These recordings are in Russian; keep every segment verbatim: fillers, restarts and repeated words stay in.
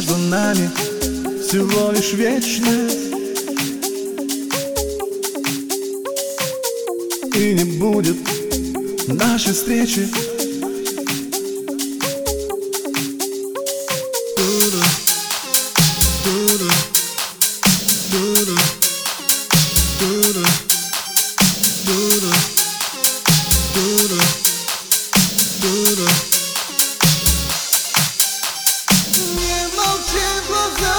Между нами всего лишь вечность, и не будет нашей встречи. Не молчи в глаза.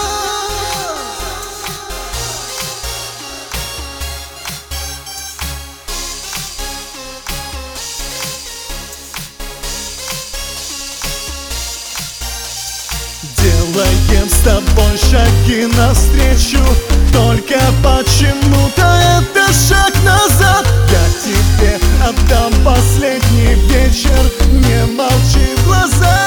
Делаем с тобой шаги навстречу, только почему-то это шаг назад. Я тебе отдам последний вечер, не молчи в глаза.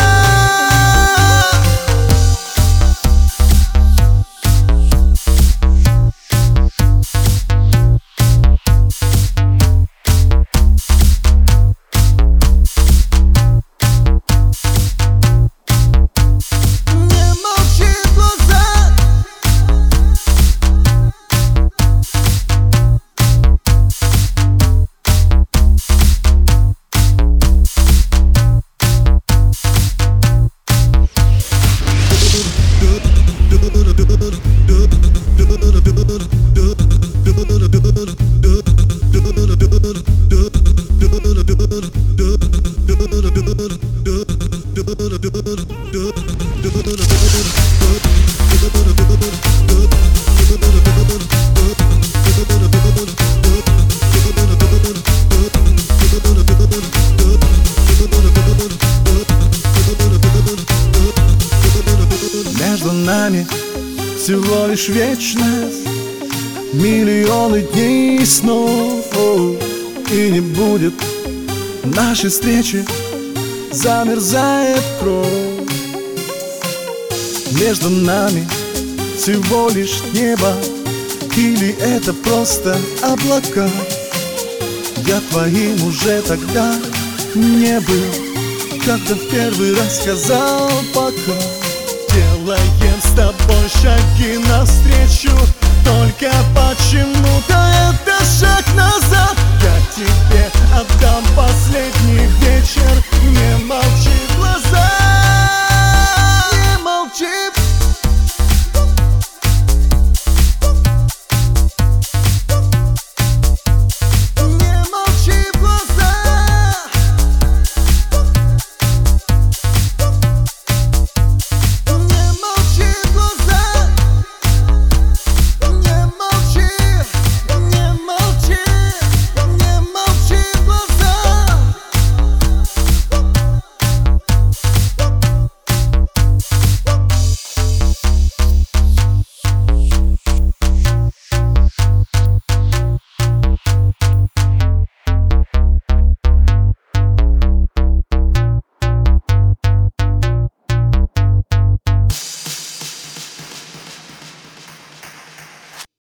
Между нами всего лишь вечность, миллионы дней и снов, и не будет нашей встречи, замерзает кровь. Между нами всего лишь небо, или это просто облака. Я твоим уже тогда не был, когда в первый раз сказал пока. Делаем с тобой шаги навстречу, только почему-то это шаг назад. Я тебе отдам последний вечер,